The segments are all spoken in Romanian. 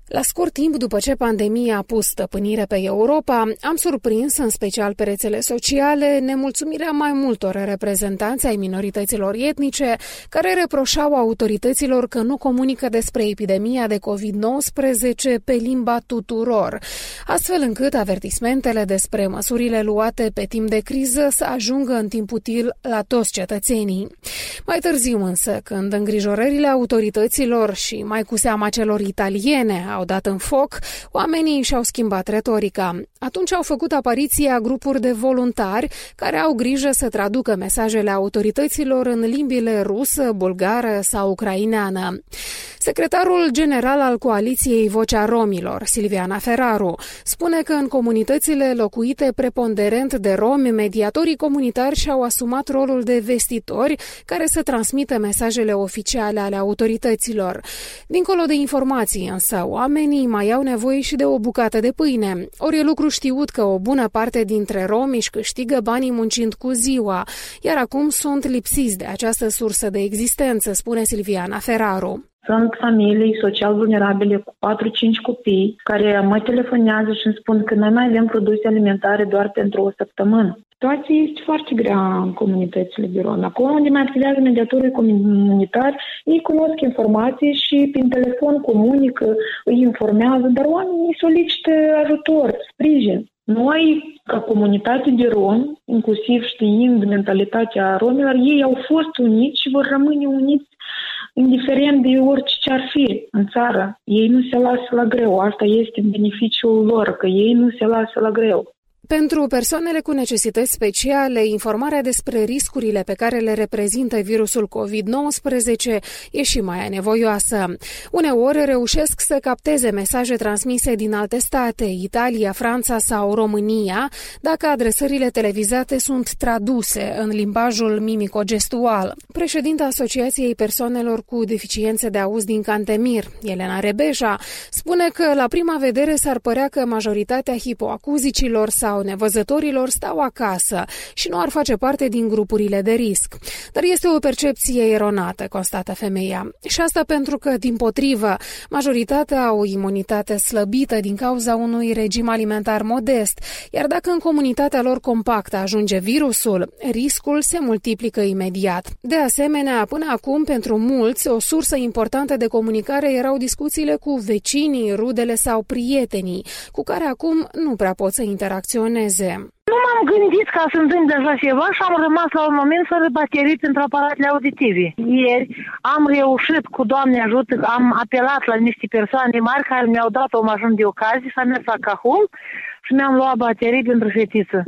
La scurt timp după ce pandemia a pus stăpânire pe Europa, am surprins, în special pe rețele sociale, nemulțumirea mai multor reprezentanți ai minorităților etnice care reproșau autorităților că nu comunică despre epidemia de COVID-19 pe limba tuturor, astfel încât avertismentele despre măsurile luate pe timp de criză să ajungă în timp util la toți cetățenii. Mai târziu însă, când îngrijorările autorităților și mai cu seama celor italiene au dat în foc, oamenii și-au schimbat retorica. Atunci au făcut apariția grupuri de voluntari care au grijă să traducă mesajele autorităților în limbile rusă, bulgară sau ucraineană. Secretarul general al coaliției Vocea Romilor, Silviana Ferraru, spune că în comunitățile locuite preponderent de romi, mediatorii comunitari și-au asumat rolul de vestitori care să transmită mesajele oficiale ale autorităților. Dincolo de informații însă, oamenii mai au nevoie și de o bucată de pâine. Ori e lucru știut că o bună parte dintre romi își câștigă banii muncind cu ziua, iar acum sunt lipsiți de această sursă de existență, spune Silviana Ferraru. Sunt familii social vulnerabile cu 4-5 copii care mă telefonează și îmi spun că noi mai avem produse alimentare doar pentru o săptămână. Situația este foarte grea în comunitățile de romi. Acolo unde mai activează mediatorii comunitari, ei cunosc informații și prin telefon comunică, îi informează, dar oamenii solicită ajutor, sprijin. Noi, ca comunitate de romi, inclusiv știind mentalitatea romilor, ei au fost uniți și vor rămâne uniți indiferent de orice ce ar fi în țară. Ei nu se lasă la greu. Asta este beneficiul lor, că ei nu se lasă la greu. Pentru persoanele cu necesități speciale, informarea despre riscurile pe care le reprezintă virusul COVID-19 e și mai anevoioasă. Uneori reușesc să capteze mesaje transmise din alte state, Italia, Franța sau România, dacă adresările televizate sunt traduse în limbajul mimico-gestual. Președinta Asociației Persoanelor cu Deficiențe de Auz din Cantemir, Elena Rebeja, spune că la prima vedere s-ar părea că majoritatea hipoacuzicilor sau nevăzătorilor stau acasă și nu ar face parte din grupurile de risc. Dar este o percepție eronată, constată femeia. Și asta pentru că, dimpotrivă, majoritatea au o imunitate slăbită din cauza unui regim alimentar modest, iar dacă în comunitatea lor compactă ajunge virusul, riscul se multiplică imediat. De asemenea, până acum, pentru mulți, o sursă importantă de comunicare erau discuțiile cu vecinii, rudele sau prietenii, cu care acum nu prea pot să interacționeze. Nu m-am gândit ca să întâmple așa ceva și am rămas la un moment fără baterii pentru aparatele auditive. Ieri am reușit, cu Doamne ajută, am apelat la niște persoane mari care mi-au dat o mașină de ocazie, s-a mers la Cahul și mi-am luat baterii pentru fetiță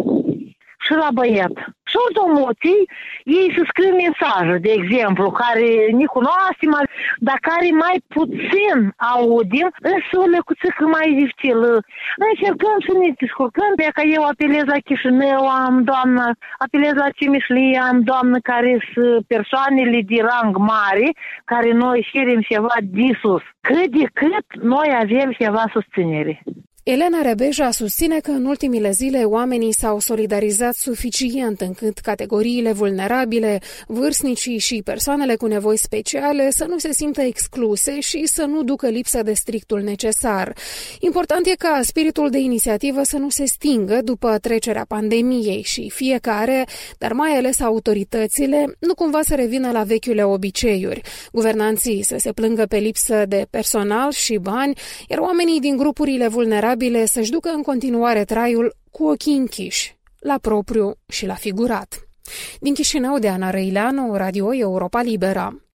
și la băiat. Și automoții, ei să scriu mesaje, de exemplu, care ne cunoaștem, dar care mai puțin audim, însă o lecuțică mai dificil. Încercăm să ne descurcăm, de că eu apelez la Chișinău, am doamnă, apelez la Cimișlie, am doamnă care sunt persoanele de rang mare, care noi cerem ceva de sus. Cât de cât noi avem ceva susținere. Elena Rebeja susține că în ultimile zile oamenii s-au solidarizat suficient încât categoriile vulnerabile, vârstnicii și persoanele cu nevoi speciale să nu se simtă excluse și să nu ducă lipsă de strictul necesar. Important e ca spiritul de inițiativă să nu se stingă după trecerea pandemiei și fiecare, dar mai ales autoritățile, nu cumva să revină la vechiule obiceiuri. Guvernanții să se plângă pe lipsă de personal și bani, iar oamenii din grupurile vulnerabile să-și ducă în continuare traiul cu ochii închiși, la propriu și la figurat. Din Chișinău, de Ana Răileanu, Radio Europa Liberă.